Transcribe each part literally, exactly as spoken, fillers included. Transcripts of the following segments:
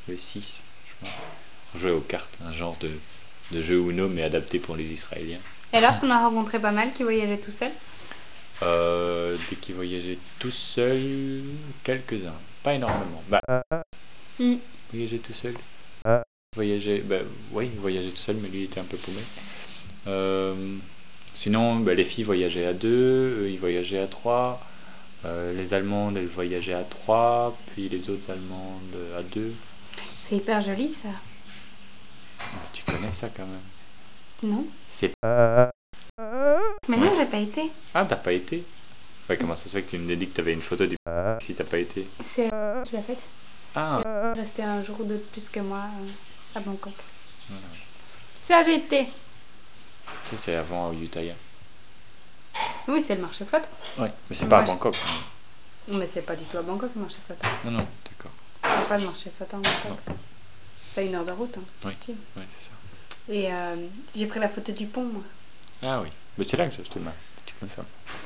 le six, je crois. On jouait aux cartes, un genre de, de jeu Uno, mais adapté pour les Israéliens. Et alors, t'en as rencontré pas mal qui voyageaient tout seuls? Euh, dès qu'ils voyageaient tout seuls, quelques-uns, pas énormément. Bah, Mm. voyager tout seul. Voyager, bah, oui, il voyageait tout seul, mais lui il était un peu paumé. Euh, sinon, bah, les filles voyageaient à deux, eux, ils voyageaient à trois. Euh, les Allemandes, elles voyageaient à trois, puis les autres Allemandes à deux. C'est hyper joli ça. Tu connais ça quand même. Non? C'est. Mais non, j'ai pas été. Ah, t'as pas été? Ouais, comment ça se fait que tu me dis que t'avais une photo du si t'as pas été? C'est qui l'a faite. Ah, Resté un jour ou deux de plus que moi euh, à Bangkok. voilà. Ça, j'ai été. Ça, c'est avant au Utaya. Oui, c'est le marché flotte. Ouais, mais c'est Moi, pas à je- Bangkok. Mais c'est pas du tout à Bangkok le marché flotte. Non, non, d'accord. Il n'y a pas de marché flotte à Bangkok. C'est une heure de route. Hein, Oui. style. Ouais, c'est ça. Et euh, j'ai pris la photo du pont, moi. Ah oui, mais c'est là que j'ai acheté ma petite femme.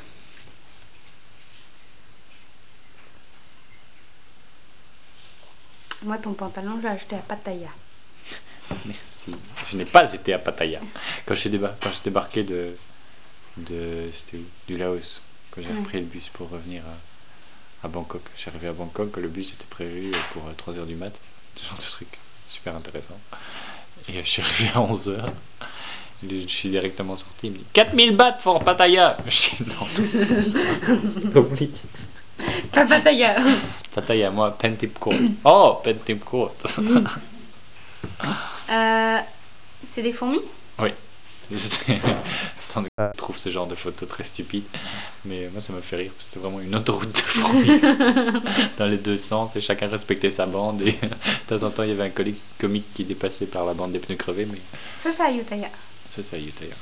Moi, ton pantalon, je l'ai acheté à Pattaya. Merci. Je n'ai pas été à Pattaya. Quand j'ai débar quand j'ai débarqué de, de c'était où du Laos, quand j'ai Ouais. repris le bus pour revenir à, à Bangkok. Je suis arrivé à Bangkok, le bus était prévu pour trois heures du mat. Ce genre de truc super intéressant. Et je suis arrivé à onze heures. Je suis directement sorti. Il me dit quatre mille bahts pour Pattaya. Je dis non. Oublie. Pas Pattaya. Pattaya, moi, Pentip Court. Oh, Pentip Court. euh, c'est des fourmis? Oui. Attendez, je trouve ce genre de photos très stupides. Mais moi, ça me fait rire. Parce que c'est vraiment une autoroute de fourmis dans les deux sens. Et chacun respectait sa bande. Et de temps en temps, il y avait un comique comique qui dépassait par la bande des pneus crevés. Mais Ça, c'est à Utaya. ça, c'est à Utaya.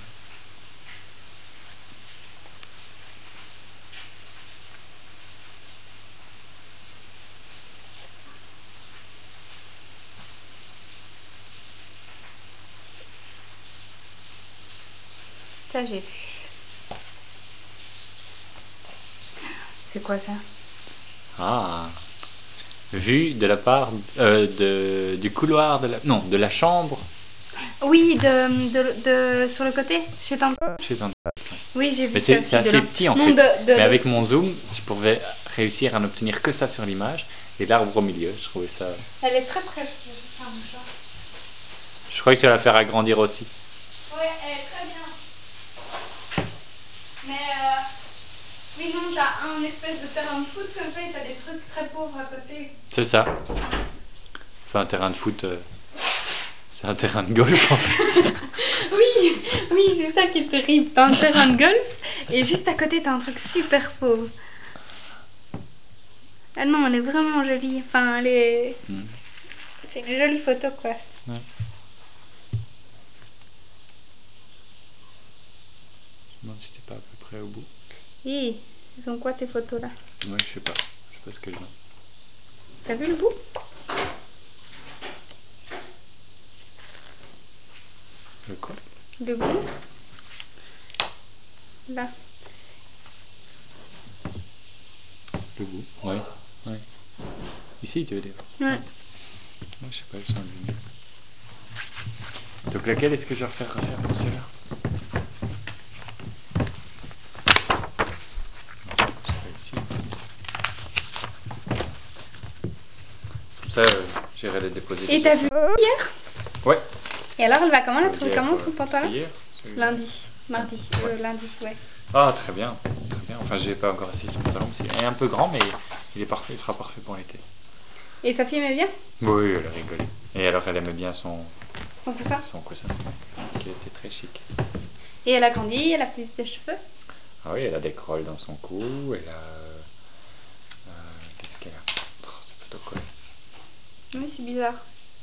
Ça, j'ai vu. C'est quoi ça? Ah. Vue de la part euh, de, du couloir de la non de la chambre Oui, de, de, de sur le côté, chez Tante. chez un. Oui, j'ai vu Mais ça c'est aussi c'est de assez loin. petit en Non, fait. de- de- Mais avec mon zoom, je pouvais réussir à n'obtenir que ça sur l'image et l'arbre au milieu. Je trouvais ça. Elle est très près. Je vais faire un mouchoir. Je croyais que tu allais la faire agrandir aussi. Ouais, elle est très bien. Mais euh, oui, non, t'as un espèce de terrain de foot comme ça et t'as des trucs très pauvres à côté. C'est ça. Enfin, un terrain de foot, euh, c'est un terrain de golf en fait. Oui, oui, c'est ça qui est terrible. T'as un terrain de golf et juste à côté t'as un truc super pauvre. Ah non, elle est vraiment jolie. Enfin, elle est. Mm. C'est une jolie photo quoi. Ouais. Je me demande si t'es pas à peu près au bout. Hi, ils ont quoi tes photos là? Ouais, je sais pas. Je sais pas ce qu'elles ont. T'as vu le bout? Le quoi? Le bout? Là. Le bout. Ouais. Ouais. Ici, tu veux dire? Ouais. Moi, je sais pas, elles sont allumées. Donc laquelle est-ce que je vais refaire référence là? Ici. Comme ça, euh, j'irai les déposer. Et déjà t'as ça. vu hier? Ouais. Et alors elle va comment? Elle a trouvé Hier, comment euh, son pantalon? Hier. celui-là. Lundi. Mardi. Euh, lundi, ouais. Ah, très bien. Très bien. Enfin, j'ai pas encore essayé son pantalon. parce qu'il est un peu grand, mais il est parfait. Il sera parfait pour l'été. Et Sophie aimait bien Oui, elle a rigolé. Et alors, elle aimait bien son, son coussin? son coussin, qui était très chic. Et elle a grandi, elle a plus de cheveux? Ah oui, elle a des crolles dans son cou. Elle a. euh, Qu'est-ce qu'elle a? Oh, c'est photocolle. Oui, c'est bizarre.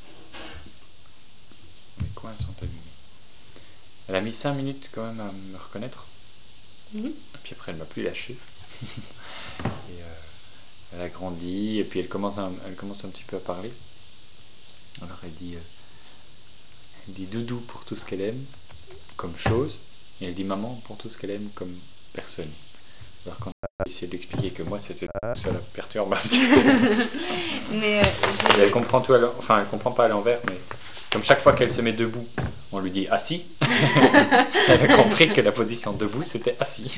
Les coins sont allumés. Elle a mis cinq minutes quand même à me reconnaître. Mhm. Et puis après, elle m'a plus lâché. et euh, elle a grandi. Et puis elle commence, un, elle commence un petit peu à parler. Alors elle dit, euh, elle dit doudou pour tout ce qu'elle aime comme chose. Et elle dit maman pour tout ce qu'elle aime comme personne. Alors quand j'ai essayé d'expliquer que moi c'était ça la perturbe. Mais euh, Et elle comprend tout à l'en- enfin elle comprend pas à l'envers, mais comme chaque fois qu'elle se met debout, on lui dit assis. Elle a compris que la position debout c'était assis.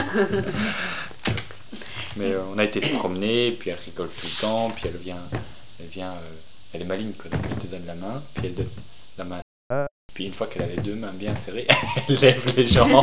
Mais euh, on a été se promener, puis elle rigole tout le temps, puis elle vient, elle vient, euh, elle est maligne quoi, donc elle te donne la main, puis elle donne la main. Puis une fois qu'elle a les deux mains bien serrées, elle lève les jambes.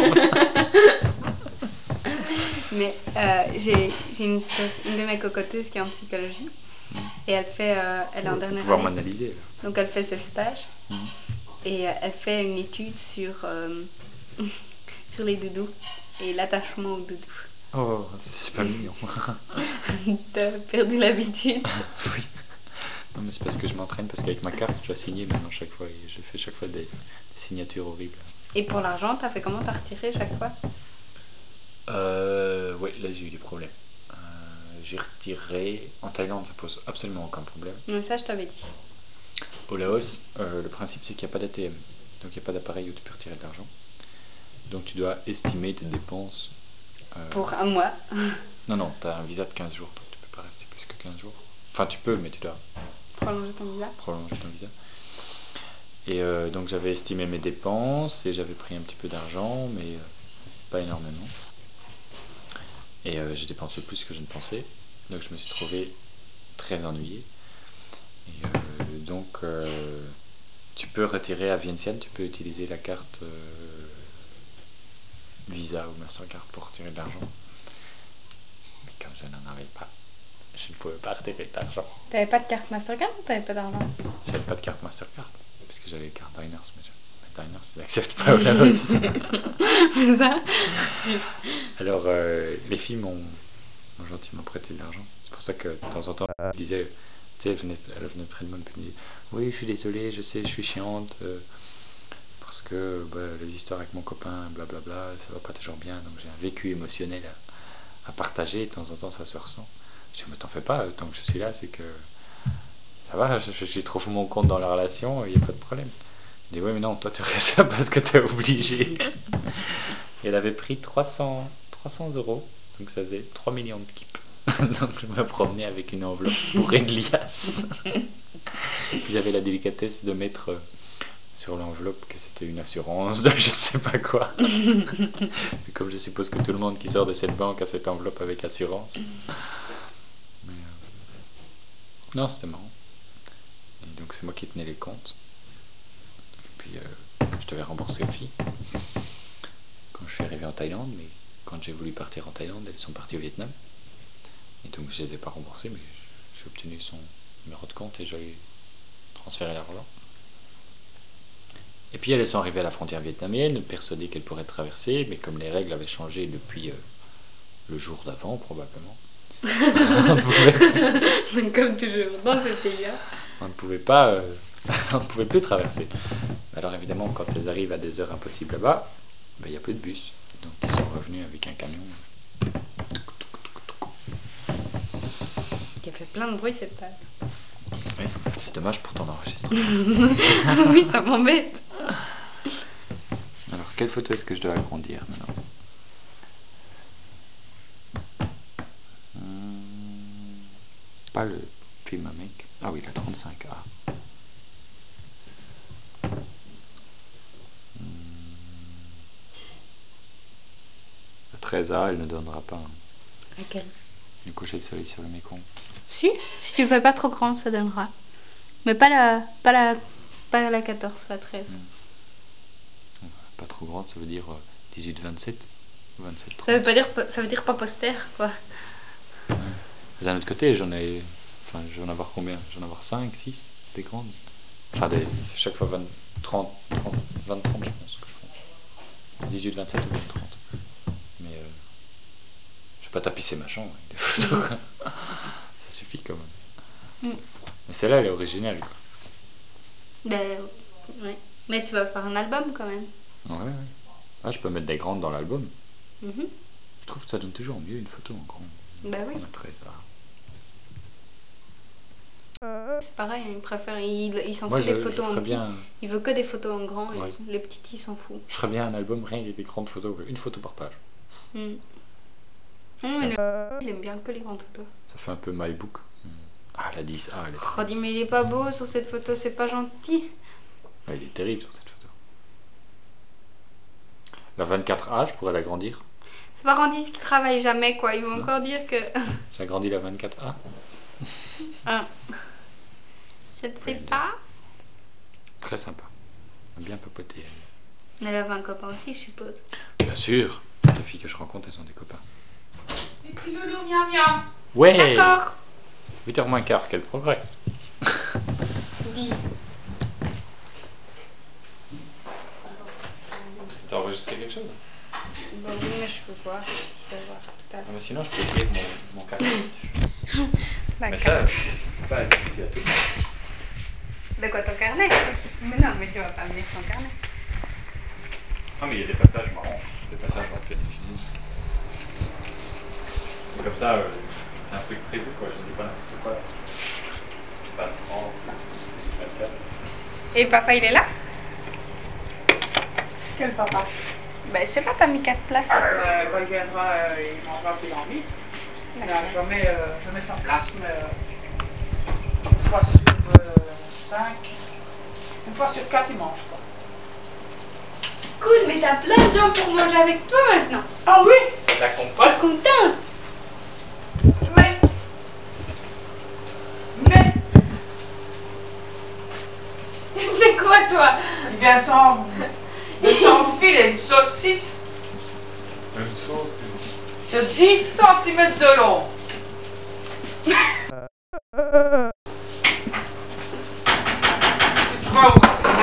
Mais euh, j'ai j'ai une, une de mes cocoteuses qui est en psychologie et elle fait, euh, elle est en Pour dernière pouvoir année, m'analyser. Là. donc elle fait ses stages Mhm. et euh, elle fait une étude sur euh, sur les doudous et l'attachement aux doudous. Oh, c'est pas mignon. T'as perdu l'habitude. Oui. Non mais c'est parce que je m'entraîne, parce qu'avec ma carte je dois signer maintenant chaque fois, et je fais chaque fois des, des signatures horribles. Et pour l'argent, t'as fait comment? T'as retiré chaque fois? Euh, ouais, là j'ai eu des problèmes. Euh, j'ai retiré. En Thaïlande ça pose absolument aucun problème. Mais ça, je t'avais dit. Au Laos, euh, le principe c'est qu'il n'y a pas d'A T M, donc il n'y a pas d'appareil où tu peux retirer de l'argent. Donc tu dois estimer tes dépenses. Euh... Pour un mois. Non, non, tu as un visa de quinze jours, donc tu peux pas rester plus que quinze jours. Enfin, tu peux, mais tu dois Prolonger ton visa. prolonger ton visa. Et euh, donc j'avais estimé mes dépenses et j'avais pris un petit peu d'argent, mais euh, pas énormément. Et euh, j'ai dépensé plus que je ne pensais, donc je me suis trouvé très ennuyé. Et euh, donc euh, tu peux retirer à Vientiane, tu peux utiliser la carte euh, Visa ou Mastercard pour retirer de l'argent. Mais comme je n'en avais pas, je ne pouvais pas retirer de l'argent. T'avais pas de carte Mastercard ou t'avais pas d'argent? J'avais pas de carte Mastercard, parce que j'avais la carte Diners, mais je... Diners, ils n'acceptent pas au Laos. Ça. Alors euh, les filles m'ont, m'ont gentiment prêté de l'argent. C'est pour ça que de temps en temps, elle disait, tu sais, elle venait, elle venait près de moi et me disait, oui, je suis désolée, je sais, je suis chiante, euh, parce que bah, les histoires avec mon copain, blablabla, ça va pas toujours bien, donc j'ai un vécu émotionnel à, à partager, et de temps en temps ça se ressent. Je dis, mais t'en fais pas, tant que je suis là, c'est que ça va, j'y trouve mon compte dans la relation, il n'y a pas de problème. Je dis, oui, mais non, toi tu restes là parce que t'es obligé. Et elle avait pris trois cents euros, donc ça faisait trois millions de kips. Donc je me promenais avec une enveloppe bourrée de liasses. Ils avaient la délicatesse de mettre sur l'enveloppe que c'était une assurance de je ne sais pas quoi. Et comme je suppose que tout le monde qui sort de cette banque a cette enveloppe avec assurance. Mais euh... Non, c'était marrant. Et donc c'est moi qui tenais les comptes. Et puis euh, je devais rembourser les filles quand je suis arrivé en Thaïlande, mais quand j'ai voulu partir en Thaïlande, elles sont parties au Vietnam. Et donc je les ai pas remboursées, mais j'ai obtenu son numéro de compte et j'ai transféré l'argent. Et puis elles sont arrivées à la frontière vietnamienne, persuadées qu'elles pourraient traverser, mais comme les règles avaient changé depuis euh, le jour d'avant, probablement, on, pouvait... Comme toujours dans ce pays-là. On ne pouvait pas, euh... on ne pouvait plus traverser. Alors évidemment, quand elles arrivent à des heures impossibles là-bas, il n'y a plus de bus. Donc ils sont revenus avec un camion. Qui a fait plein de bruit cette table. Ouais, c'est dommage pour ton enregistrement. Oui, ça m'embête. Alors, quelle photo est-ce que je dois agrandir maintenant? hum, Pas le film mec. Ah oui, la trente-cinq A. Hum, la treize A, elle ne donnera pas. Laquelle? Du coucher de soleil sur le Mékong. Si, si tu le fais pas trop grand, ça donnera. Mais pas la, pas la, pas la quatorze, la treize. Hum. Pas trop grande, ça veut dire dix-huit vingt-sept ou vingt-sept trente. Ça veut pas dire, ça veut dire pas poster, quoi. Ouais. D'un autre côté, j'en ai, enfin, je vais en avoir combien? Je vais en avoir cinq, six, des grandes. Enfin, des, c'est chaque fois vingt, trente, trente, vingt, trente, je pense que je prends. dix-huit, vingt-sept ou vingt, trente. Mais euh, je vais pas tapisser ma chambre avec des photos, quoi. Ça suffit quand même. Mm. Mais celle-là, elle est originale, quoi. Ben, ouais. Mais tu vas faire un album quand même. Ouais, ouais. Ah, je peux mettre des grandes dans l'album. Mm-hmm. Je trouve que ça donne toujours mieux une photo en grand. Bah oui. C'est pareil, il préfère, il, il s'en Moi, fout je, des photos en petit. Bien... Il veut que des photos en grand et ouais. Les petits, il s'en fout. Je ferais bien un album rien que des grandes photos, une photo par page. Mm. Ça, Mmh, fait, il, un, il aime bien que les grandes photos. ça fait un peu my book. Ah, la dix. Ah, elle est Oh, dis, mais il est pas beau sur cette photo, c'est pas gentil. ouais, il est terrible sur cette photo. La vingt-quatre A, je pourrais l'agrandir. C'est pas Randy qui travaille jamais, quoi. Ils vont Non. encore dire que. J'agrandis la vingt-quatre A. Ah. Je ne sais pas. Très sympa. On a bien papoté. Elle avait un copain aussi, je suppose. Bien sûr. Les filles que je rencontre, elles ont des copains. Et puis loulou, miam miam. Ouais. D'accord. huit heures moins quart, quel progrès. Dis. T'as enregistré quelque chose? Bon, oui, mais je vais voir. Je vais voir tout à l'heure. Non, mais sinon, je peux écrire mon, mon carnet. La Mais carte. ça, c'est pas difficile à tout le monde. De quoi, ton carnet? Mais non, mais tu vas pas me lire ton carnet. Ah, mais il y a des passages marrants. Des passages dans lesquels des fusils. C'est comme ça, euh, c'est un truc prévu, quoi. Je dis pas n'importe quoi. C'est pas trente, vingt-quatre. Et papa, il est là? Quel papa? Ben, je sais pas, t'as mis quatre places. Euh, Quand il viendra, euh, il mangera plus d'envie. Là, je mets, euh, je mets sa place, mais euh, une fois sur euh, cinq, une fois sur quatre, il mange pas. Cool, mais t'as plein de gens pour manger avec toi maintenant. Ah oui? La compote? Contente. Mais, mais, Mais quoi, toi? il vient de s'en- de s'enfiler une saucisse Même sauce. de dix centimètres de long. Tu crois où?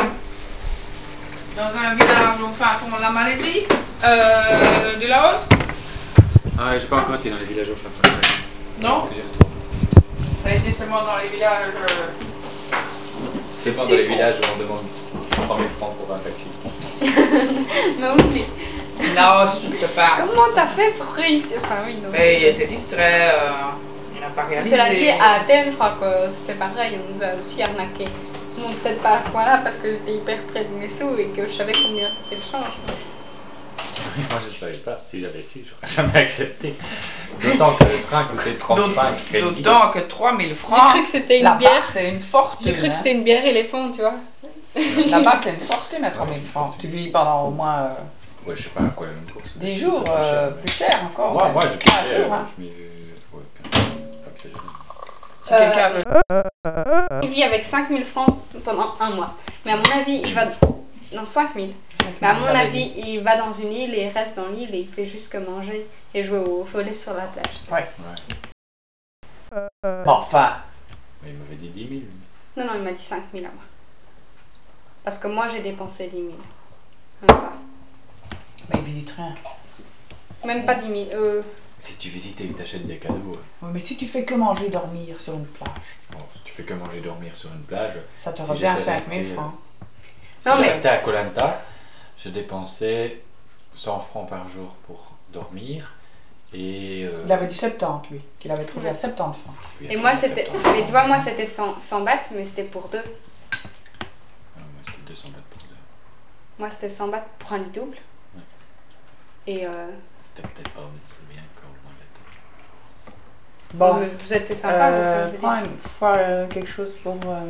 Dans un village au fin fond de la Malaisie, euh, du Laos? Ah ouais, j'ai pas encore été dans les villages au fin fond. Non? J'y retourne. Elle était seulement dans les villages. euh, C'est pas dans les villages où on demande trois mille francs pour un taxi. Mais oui, mais Laos, je te parle. comment t'as fait pour réussir? Enfin, oui, non. Mais il était distrait, euh, il n'a pas réalisé. Cela dit, à Athènes, je crois que c'était pareil, on nous a aussi arnaqué. Bon, peut-être pas à ce point-là parce que j'étais hyper près de mes sous et que je savais combien c'était le change. Moi je savais pas. Si j'avais su, j'aurais jamais accepté. D'autant que le train coûtait trente-cinq. D'autant d'autant que trois mille J'ai francs. cru que c'était une Là-bas, bière. c'est une fortune. J'ai cru que hein. c'était une bière éléphant, tu vois. Là-bas, c'est une fortune à trois mille francs. Tu vis pendant au moins euh, Ouais, je sais pas à quoi la même course. dix jours, euh, plus cher encore. Moi, même. moi j'ai quinze payé. jours, hein. Je m'y. Ouais, pas exagéré. Si quelqu'un veut. Il vit avec cinq mille francs pendant un mois. Mais à mon avis, il va. Non, cinq mille. Mais à mon avis, il va dans une île et il reste dans l'île et il fait juste que manger et jouer au volley sur la plage. Ouais. Ouais. Bon, enfin, Mais il m'avait dit dix mille. Non, non, il m'a dit cinq mille à moi. Parce que moi, j'ai dépensé dix mille. Même pas. mais il visite rien. Même pas dix mille. Euh... Si tu visites et que t'achètes des cadeaux. Ouais, mais si tu fais que manger, dormir sur une plage, Bon, si tu fais que manger dormir sur une plage. ça te Si revient à j'étais cinq mille resté, francs. Si Non, je mais- restais à Koh Lanta, je dépensais cent francs par jour pour dormir. Et. euh, Il avait dit soixante-dix, lui, qu'il avait trouvé à soixante-dix francs. puis Et après, moi, il y a c'était. septembre. Mais tu vois, moi, c'était cent, cent bahts, mais c'était pour deux. Ah, moi, c'était deux cents bahts pour deux. Moi, c'était cent bahts pour un lit double. Ouais. Et. Euh... C'était peut-être pas aussi bien qu'au Mangata. Bon, mais vous étiez sympa, euh, donc, je veux prends dire. une fois euh, quelque chose pour, euh,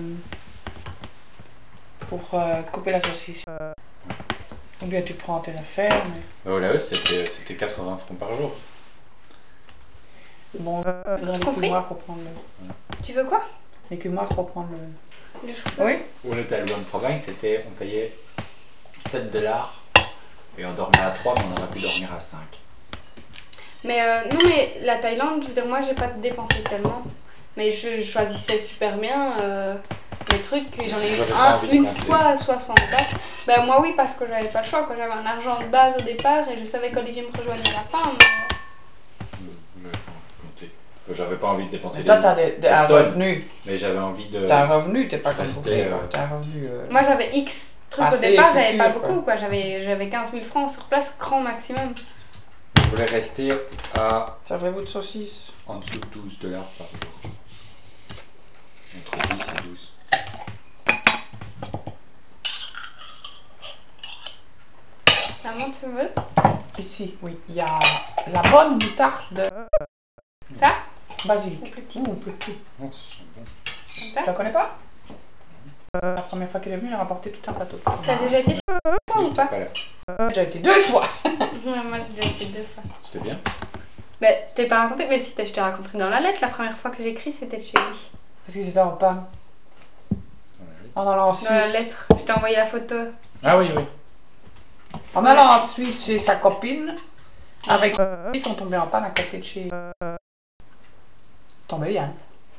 pour euh, couper la saucisse. Ou bien tu prends tes affaires, mais Mais au Laos, c'était c'était quatre-vingts francs par jour. bon, il faudrait les compris cumoirs pour prendre le... Tu veux quoi? Les cumoirs pour prendre le... Le chauffeur? Oui. Où on était à Luang Prabang, c'était, on payait sept dollars et on dormait à trois, mais on aurait pu dormir à cinq. Mais euh, non, mais la Thaïlande, je veux dire, moi, j'ai pas dépensé tellement. Mais je choisissais super bien euh, les trucs. J'en ai eu J'avais pas un, envie de une compter. fois à soixante bahts. Ben moi, oui, parce que j'avais pas le choix. Quand j'avais un argent de base au départ et je savais qu'Olivier me rejoignait à la fin. Mais... Je n'avais pas envie de compter. J'avais pas envie de dépenser Mais toi, des- t'as des, des- un tonnes. revenu. Mais j'avais envie de. T'as un revenu, t'es pas comme Rester, vous. euh, T'as un revenu. euh, Moi, j'avais X trucs au Assez départ, j'avais futur, pas quoi. beaucoup. quoi. J'avais j'avais quinze mille francs sur place, grand maximum. Je voulais rester à Servez-vous de saucisse. en dessous de douze dollars par jour. Entre dix et douze. Maman, tu veux? Ici, oui. Il y a La bonne moutarde Ça ou basilic. plus petit? Ou plus petit. Oh, c'est bon. Comme Tu ça? la connais pas? La première fois qu'elle est venue, elle a rapporté tout un plateau de fromage. T'as déjà été chez toi ou pas? Pas là. J'ai déjà été deux fois. Ouais, moi j'ai déjà été deux fois. C'était bien. Mais je t'ai pas raconté, mais si t'as- je t'ai raconté dans la lettre, la première fois que j'ai écrit c'était de chez lui. Parce qu'ils étaient en panne. En allant en Suisse. Dans la lettre, je t'ai envoyé la photo. Ah oui, oui. En allant en Suisse chez sa copine, avec ils sont tombés en panne à côté de chez. Tombé bien.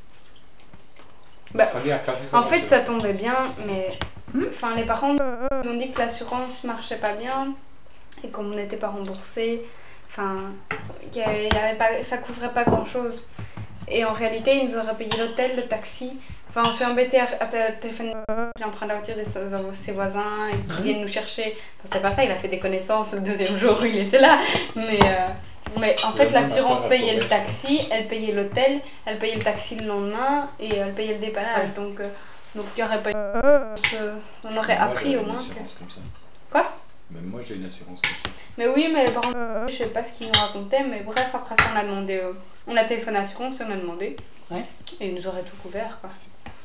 Bah, Fabien a cassé sa En fait, voiture. ça tombait bien, mais Hmm? enfin, les parents nous ont dit que l'assurance marchait pas bien et comme on n'était pas remboursé, enfin, qu'il y avait- il y avait pas, ça couvrait pas grand chose. Et en réalité, ils nous auraient payé l'hôtel, le taxi. Enfin, on s'est embêté à, à té- téléphoner. Il emprunte la voiture de ses ses voisins et qui Mhm. viennent nous chercher. Enfin, c'est pas ça, il a fait des connaissances le deuxième jour où il était là. Mais, euh, mais en fait, Le même l'assurance affaire à payait le Corbeil. taxi, elle payait l'hôtel, elle payait le taxi le lendemain et elle payait le dépannage. Ouais. Donc, euh, donc il y aurait pas eu. euh, On aurait Moi, appris j'avais au une moins que. assurance comme ça. Quoi? Même moi, j'ai une assurance comme ça. Mais oui, mais par contre, je sais pas ce qu'ils nous racontaient, mais bref, après ça, on a demandé. euh, on a téléphoné à l'assurance et on a demandé. Ouais. Et ils nous auraient tout couvert, quoi.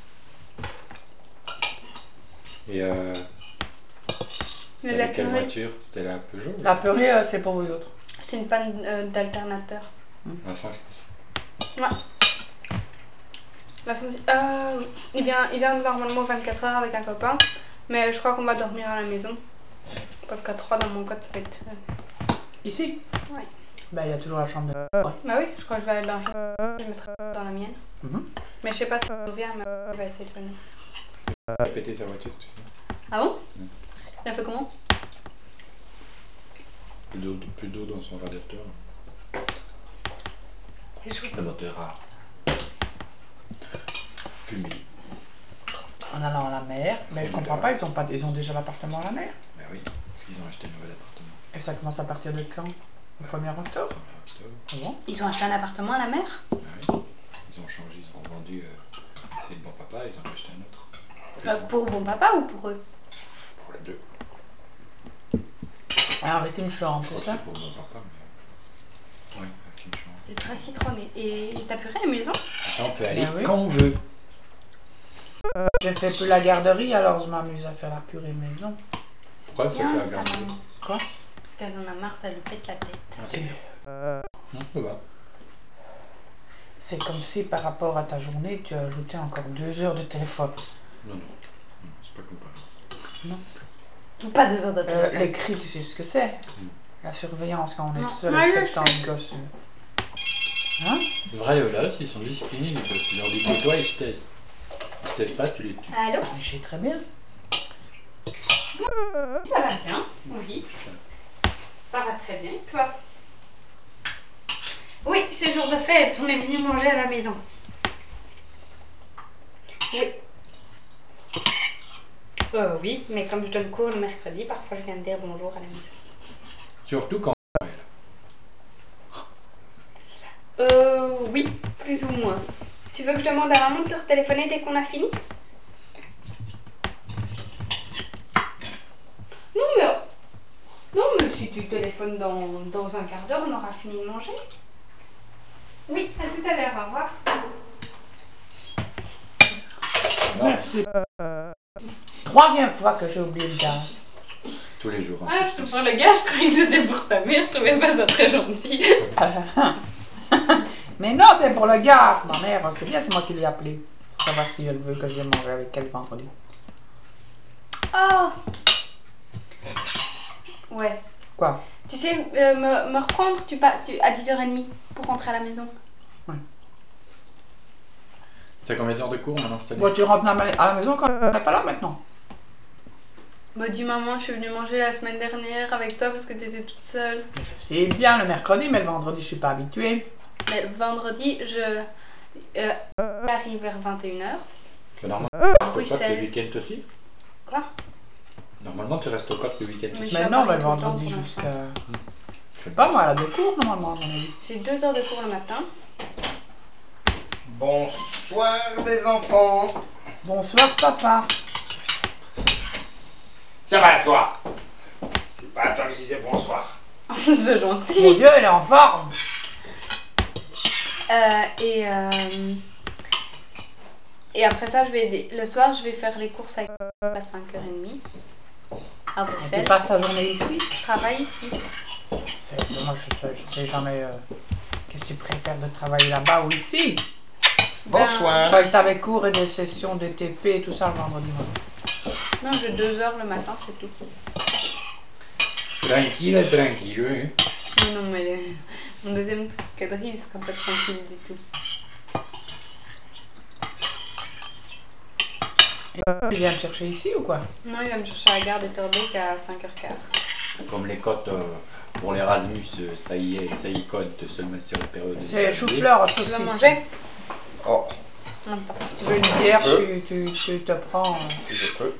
Et euh, Mais c'était la avec quelle purée. voiture? C'était la Peugeot ou La purée, euh, c'est pour vous autres. C'est une panne euh, d'alternateur. la cent six? La sensi- euh, oui. il vient, il vient normalement vingt-quatre heures avec un copain, mais je crois qu'on va dormir à la maison. Parce qu'à trois dans mon code, ça va être. euh, Ici? Ouais. Ben, il y a toujours la chambre de. Bah oui, je crois que je vais aller dans la chambre. Je vais mettre dans la mienne. Mhm. Mais je sais pas si on vient, mais on va essayer de venir. Il a pété sa voiture, tu sais. Ah bon? Mm. Il a fait comment? Plus d'eau, plus d'eau dans son radiateur. Le moteur a fumé. En allant à la mer. Mais je comprends pas, ils ont, pas, ils ont déjà l'appartement à la mer. Ben oui, parce qu'ils ont acheté un nouvel appartement. Et ça commence à partir de quand? Le premier octobre? premier octobre. Ah bon? Ils ont acheté un appartement à la mer? Ben oui. Ils ont changé, ils ont vendu. Euh, c'est le bon papa, ils ont acheté un autre. Euh, pour bon papa ou pour eux? Pour les deux. Ah, avec une chambre, Je c'est crois que ça? c'est pour mon papa, mais. Oui, avec une chambre. C'est très citronné. Et t'as puré la maison? Ça, on peut aller Ben oui. quand on veut. Je fais plus la garderie, alors je m'amuse à faire la purée maison. Pourquoi il faut Bien, que la ça, garder? maman. Quoi? Parce qu'elle en a marre, ça lui pète la tête. Ah, c'est bien. Hum, ça va. C'est comme si par rapport à ta journée, tu ajoutais encore deux heures de téléphone. Non, non, non, c'est pas comparable. Pas deux heures de Euh, téléphone. L'écrit, tu sais ce que c'est? Mm. La surveillance quand on est Non. tout seul Moi, avec je septante gosses. Hein? Les vrais Léolas, ils sont disciplinés, les gosses. Tu leur dis que toi, ils se testent. Ils se testent pas, tu les tues. Allô? Mais je sais très bien. Ça va bien? Oui. Ça va très bien. Et toi? Oui, c'est jour de fête. On est venu manger à la maison. Oui. Euh, oui, mais comme je donne cours le mercredi, parfois je viens de dire bonjour à la maison. Surtout quand. Euh, oui, plus ou moins. Tu veux que je demande à maman de te retéléphoner dès qu'on a fini? Non, mais. Non, mais si tu téléphones dans, dans un quart d'heure, on aura fini de manger. Oui, à tout à l'heure, au revoir. Merci. Troisième fois que j'ai oublié le gaz. Tous les jours. hein. Ah, je te prends le gaz quand il était pour ta mère, je trouvais pas ça très gentil. Mais non, c'est pour le gaz. Ma mère, c'est bien, c'est moi qui l'ai appelé. Pour savoir si elle veut que je vienne manger avec elle vendredi. Oh! Ouais. Quoi? Tu sais, euh, me, me reprendre tu, pas, tu, à dix heures trente pour rentrer à la maison. T'as combien d'heures de cours maintenant cette année? Bon, tu rentres à la à la maison quand on n'est pas là maintenant. Bah, dis maman, je suis venue manger la semaine dernière avec toi parce que tu étais toute seule. C'est bien le mercredi, mais le vendredi, je suis pas habituée. Mais le vendredi, je euh, j'arrive vers vingt et une heures. Mais normalement, tu restes au COP Bruxelles. le week-end aussi? Quoi? Normalement, tu restes au COP le week-end Mais aussi. je suis Mais à non, Paris mais le tout le temps vendredi pour jusqu'à. Je sais Pas moi, elle a deux cours normalement, à mon avis. J'ai deux heures de cours le matin. Bonsoir les enfants. Bonsoir, papa. Ça va toi? C'est pas à toi que je disais bonsoir. C'est gentil. Mon Dieu, elle est en forme. Euh, et, euh, et après ça, je vais aider. Le soir, je vais faire les courses avec à cinq heures trente à Tu Bruxelles. passes ta journée ici? Je travaille ici. C'est- Moi, je sais, je sais jamais. euh, Qu'est-ce que tu préfères de travailler là-bas ou ici? Bonsoir. Quand t'avais cours et des sessions de T P et tout ça le vendredi matin. Non, j'ai deux heures le matin, c'est tout. Tranquille, tranquille. Mais non, mais le- mon deuxième quadrille, il sera pas tranquille du tout. Il vient me chercher ici ou quoi? Non, il va me chercher à la gare de Torbeek à cinq heures quinze. Comme les cotes euh, pour l'Erasmus, euh, ça y est, ça y code seulement sur la période. C'est chou-fleur, Tu saucisse. vas manger? Oh, Attends. Tu veux une bière, tu, tu, tu te prends. euh, si je peux.